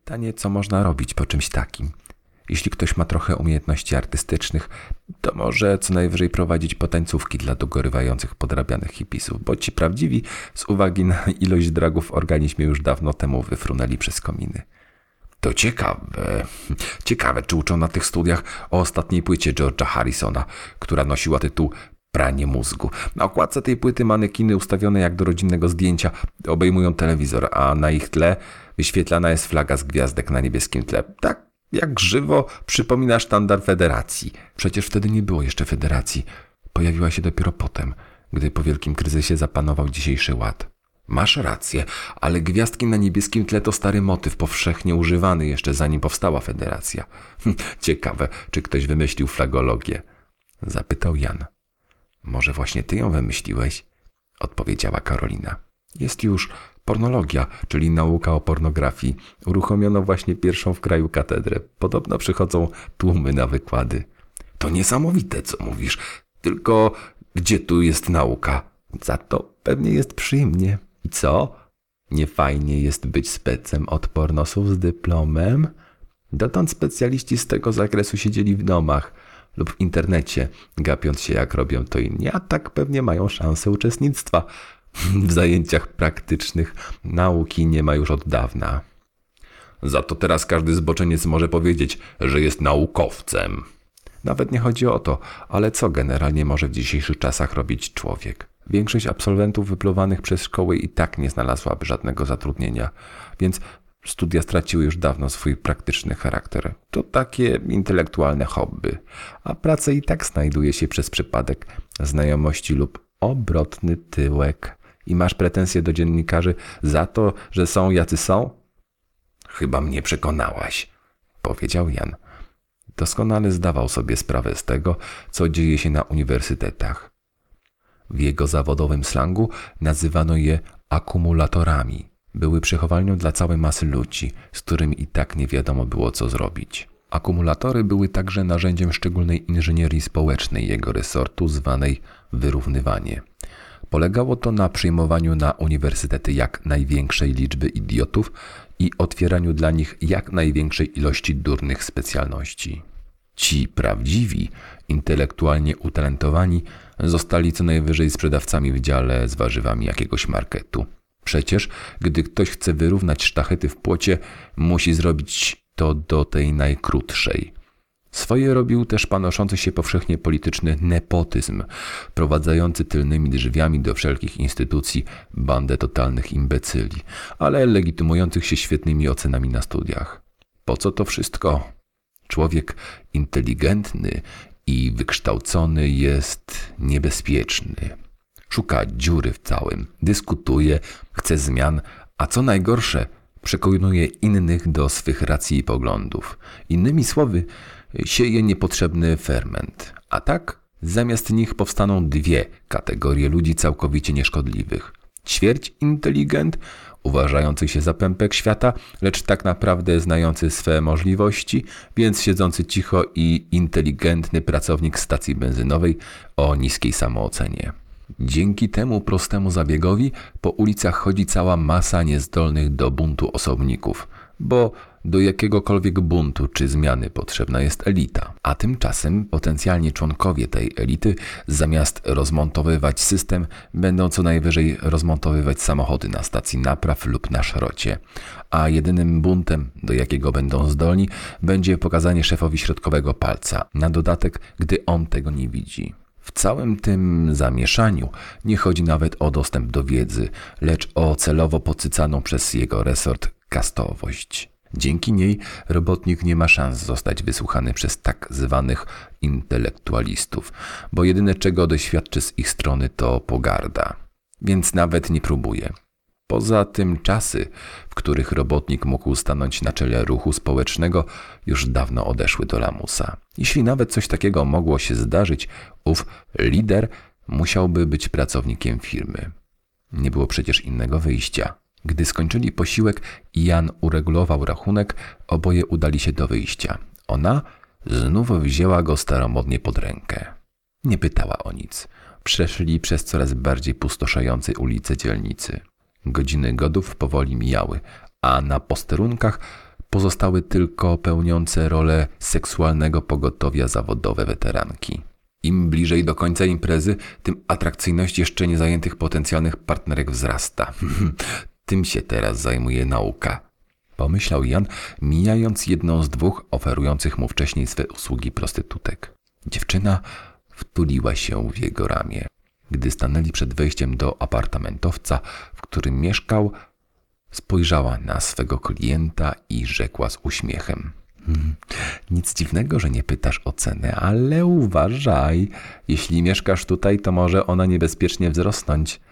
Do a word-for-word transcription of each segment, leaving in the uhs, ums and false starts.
Pytanie, co można robić po czymś takim? Jeśli ktoś ma trochę umiejętności artystycznych, to może co najwyżej prowadzić potańcówki dla dogorywających, podrabianych hipisów, bo ci prawdziwi z uwagi na ilość dragów w organizmie już dawno temu wyfrunęli przez kominy. To ciekawe. Ciekawe, czy uczą na tych studiach o ostatniej płycie George'a Harrisona, która nosiła tytuł Pranie mózgu. Na okładce tej płyty manekiny ustawione jak do rodzinnego zdjęcia obejmują telewizor, a na ich tle wyświetlana jest flaga z gwiazdek na niebieskim tle. Tak jak żywo przypomina sztandar federacji. Przecież wtedy nie było jeszcze federacji. Pojawiła się dopiero potem, gdy po wielkim kryzysie zapanował dzisiejszy ład. Masz rację, ale gwiazdki na niebieskim tle to stary motyw, powszechnie używany jeszcze zanim powstała federacja. Ciekawe, czy ktoś wymyślił flagologię? Zapytał Jan. Może właśnie ty ją wymyśliłeś? Odpowiedziała Karolina. Jest już pornologia, czyli nauka o pornografii. Uruchomiono właśnie pierwszą w kraju katedrę. Podobno przychodzą tłumy na wykłady. To niesamowite, co mówisz. Tylko gdzie tu jest nauka? Za to pewnie jest przyjemnie. I co? Nie fajnie jest być specem od pornosów z dyplomem? Dotąd specjaliści z tego zakresu siedzieli w domach lub w internecie, gapiąc się jak robią to inni, a tak pewnie mają szansę uczestnictwa w zajęciach praktycznych. Nauki nie ma już od dawna. Za to teraz każdy zboczeniec może powiedzieć, że jest naukowcem. Nawet nie chodzi o to, ale co generalnie może w dzisiejszych czasach robić człowiek? Większość absolwentów wypluwanych przez szkoły i tak nie znalazłaby żadnego zatrudnienia, więc studia straciły już dawno swój praktyczny charakter. To takie intelektualne hobby, a praca i tak znajduje się przez przypadek znajomości lub obrotny tyłek. I masz pretensje do dziennikarzy za to, że są jacy są? Chyba mnie przekonałaś, powiedział Jan. Doskonale zdawał sobie sprawę z tego, co dzieje się na uniwersytetach. W jego zawodowym slangu nazywano je akumulatorami. Były przechowalnią dla całej masy ludzi, z którymi i tak nie wiadomo było, co zrobić. Akumulatory były także narzędziem szczególnej inżynierii społecznej jego resortu, zwanej wyrównywanie. Polegało to na przyjmowaniu na uniwersytety jak największej liczby idiotów i otwieraniu dla nich jak największej ilości durnych specjalności. Ci prawdziwi, intelektualnie utalentowani zostali co najwyżej sprzedawcami w dziale z warzywami jakiegoś marketu. Przecież, gdy ktoś chce wyrównać sztachety w płocie, musi zrobić to do tej najkrótszej. Swoje robił też panoszący się powszechnie polityczny nepotyzm, prowadzający tylnymi drzwiami do wszelkich instytucji bandę totalnych imbecyli, ale legitymujących się świetnymi ocenami na studiach. Po co to wszystko? Człowiek inteligentny i wykształcony jest niebezpieczny. Szuka dziury w całym, dyskutuje, chce zmian, a co najgorsze, przekonuje innych do swych racji i poglądów. Innymi słowy, sieje niepotrzebny ferment. A tak, zamiast nich powstaną dwie kategorie ludzi całkowicie nieszkodliwych. Ćwierć inteligent, uważający się za pępek świata, lecz tak naprawdę znający swe możliwości, więc siedzący cicho i inteligentny pracownik stacji benzynowej o niskiej samoocenie. Dzięki temu prostemu zabiegowi po ulicach chodzi cała masa niezdolnych do buntu osobników, bo do jakiegokolwiek buntu czy zmiany potrzebna jest elita. A tymczasem potencjalni członkowie tej elity zamiast rozmontowywać system, będą co najwyżej rozmontowywać samochody na stacji napraw lub na szrocie. A jedynym buntem, do jakiego będą zdolni, będzie pokazanie szefowi środkowego palca, na dodatek, gdy on tego nie widzi. W całym tym zamieszaniu nie chodzi nawet o dostęp do wiedzy, lecz o celowo podsycaną przez jego resort kastowość. Dzięki niej robotnik nie ma szans zostać wysłuchany przez tak zwanych intelektualistów, bo jedyne czego doświadczy z ich strony to pogarda, więc nawet nie próbuje. Poza tym czasy, w których robotnik mógł stanąć na czele ruchu społecznego, już dawno odeszły do lamusa. Jeśli nawet coś takiego mogło się zdarzyć, ów lider musiałby być pracownikiem firmy. Nie było przecież innego wyjścia. Gdy skończyli posiłek i Jan uregulował rachunek, oboje udali się do wyjścia. Ona znów wzięła go staromodnie pod rękę. Nie pytała o nic. Przeszli przez coraz bardziej pustoszające ulice dzielnicy. Godziny godów powoli mijały, a na posterunkach Pozostały tylko pełniące rolę seksualnego pogotowia zawodowe weteranki. Im bliżej do końca imprezy, tym atrakcyjność jeszcze niezajętych potencjalnych partnerek wzrasta. Tym się teraz zajmuje nauka. Pomyślał Jan, mijając jedną z dwóch oferujących mu wcześniej swe usługi prostytutek. Dziewczyna wtuliła się w jego ramię. Gdy stanęli przed wejściem do apartamentowca, w którym mieszkał, spojrzała na swego klienta i rzekła z uśmiechem. Hmm, nic dziwnego, że nie pytasz o cenę, ale uważaj. Jeśli mieszkasz tutaj, to może ona niebezpiecznie wzrosnąć.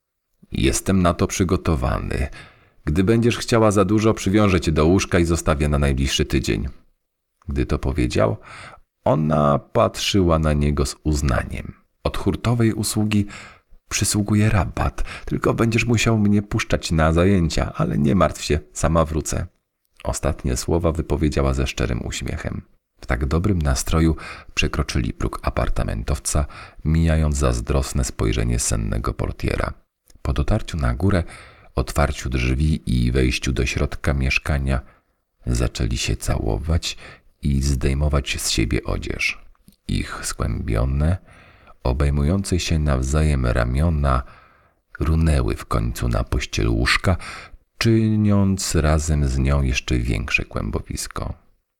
Jestem na to przygotowany. Gdy będziesz chciała za dużo, przywiążę cię do łóżka i zostawię na najbliższy tydzień. Gdy to powiedział, ona patrzyła na niego z uznaniem. Od hurtowej usługi przysługuje rabat, tylko będziesz musiał mnie puszczać na zajęcia, ale nie martw się, sama wrócę. Ostatnie słowa wypowiedziała ze szczerym uśmiechem. W tak dobrym nastroju przekroczyli próg apartamentowca, mijając zazdrosne spojrzenie sennego portiera. Po dotarciu na górę, otwarciu drzwi i wejściu do środka mieszkania zaczęli się całować i zdejmować z siebie odzież. Ich skłębione, obejmujące się nawzajem ramiona runęły w końcu na pościel łóżka, czyniąc razem z nią jeszcze większe kłębowisko.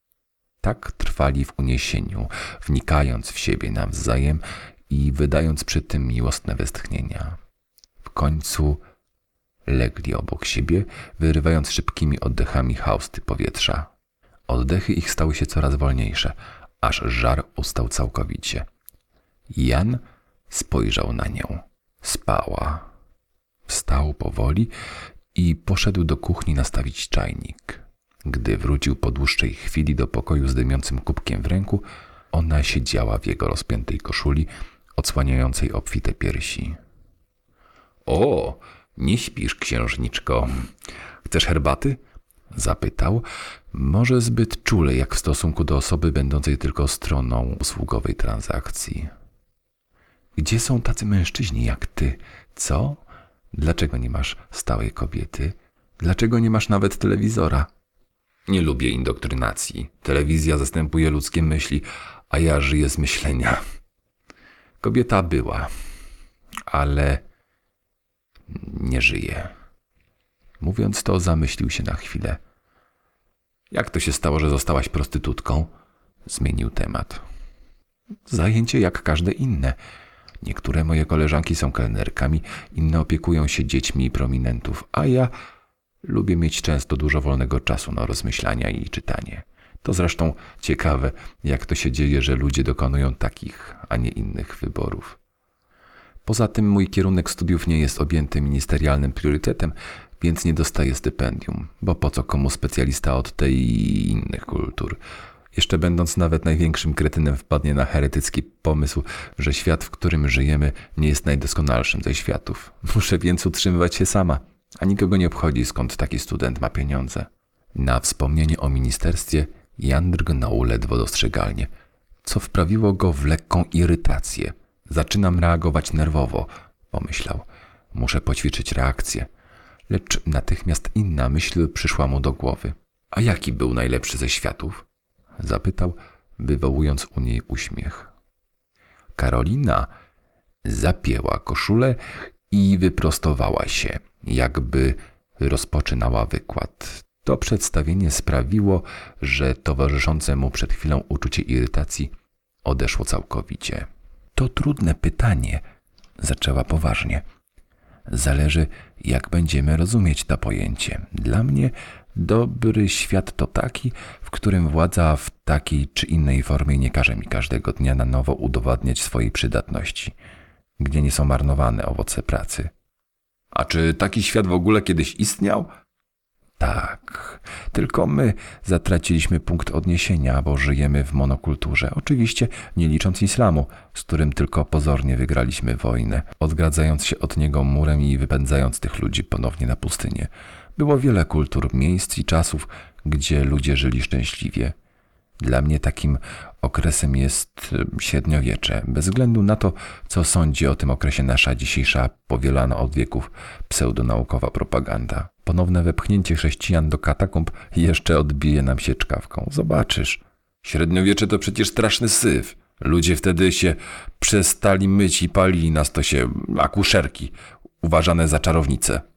Tak trwali w uniesieniu, wnikając w siebie nawzajem i wydając przy tym miłosne westchnienia. W końcu legli obok siebie, wyrywając szybkimi oddechami hausty powietrza. Oddechy ich stały się coraz wolniejsze, aż żar ustał całkowicie. Jan spojrzał na nią. Spała. Wstał powoli i poszedł do kuchni nastawić czajnik. Gdy wrócił po dłuższej chwili do pokoju z dymiącym kubkiem w ręku, ona siedziała w jego rozpiętej koszuli, odsłaniającej obfite piersi. O, nie śpisz, księżniczko. Chcesz herbaty? Zapytał, może zbyt czule jak w stosunku do osoby będącej tylko stroną usługowej transakcji. Gdzie są tacy mężczyźni jak ty? Co? Dlaczego nie masz stałej kobiety? Dlaczego nie masz nawet telewizora? Nie lubię indoktrynacji. Telewizja zastępuje ludzkie myśli, a ja żyję z myślenia. Kobieta była, ale nie żyje. Mówiąc to, zamyślił się na chwilę. Jak to się stało, że zostałaś prostytutką? Zmienił temat. Zajęcie jak każde inne. Niektóre moje koleżanki są kelnerkami, inne opiekują się dziećmi prominentów, a ja lubię mieć często dużo wolnego czasu na rozmyślania i czytanie. To zresztą ciekawe, jak to się dzieje, że ludzie dokonują takich, a nie innych wyborów. Poza tym mój kierunek studiów nie jest objęty ministerialnym priorytetem, więc nie dostaję stypendium, bo po co komu specjalista od tej i innych kultur. Jeszcze będąc nawet największym kretynem wpadnie na heretycki pomysł, że świat, w którym żyjemy, nie jest najdoskonalszym ze światów. Muszę więc utrzymywać się sama, a nikogo nie obchodzi, skąd taki student ma pieniądze. Na wspomnienie o ministerstwie Jan drgnął ledwo dostrzegalnie, co wprawiło go w lekką irytację. Zaczynam reagować nerwowo, pomyślał. Muszę poćwiczyć reakcję. Lecz natychmiast inna myśl przyszła mu do głowy. A jaki był najlepszy ze światów? Zapytał, wywołując u niej uśmiech. Karolina zapięła koszulę i wyprostowała się, jakby rozpoczynała wykład. To przedstawienie sprawiło, że towarzyszące mu przed chwilą uczucie irytacji odeszło całkowicie. To trudne pytanie, zaczęła poważnie. Zależy, jak będziemy rozumieć to pojęcie. Dla mnie dobry świat to taki, w którym władza w takiej czy innej formie nie każe mi każdego dnia na nowo udowadniać swojej przydatności, gdzie nie są marnowane owoce pracy. A czy taki świat w ogóle kiedyś istniał? Tak, tylko my zatraciliśmy punkt odniesienia, bo żyjemy w monokulturze. Oczywiście nie licząc islamu, z którym tylko pozornie wygraliśmy wojnę, odgradzając się od niego murem i wypędzając tych ludzi ponownie na pustynię. Było wiele kultur, miejsc i czasów, gdzie ludzie żyli szczęśliwie. Dla mnie takim okresem jest średniowiecze, bez względu na to, co sądzi o tym okresie nasza dzisiejsza, powielana od wieków pseudonaukowa propaganda. Ponowne wepchnięcie chrześcijan do katakumb jeszcze odbije nam się czkawką. Zobaczysz. Średniowiecze to przecież straszny syf. Ludzie wtedy się przestali myć i palili na stosie akuszerki, uważane za czarownice.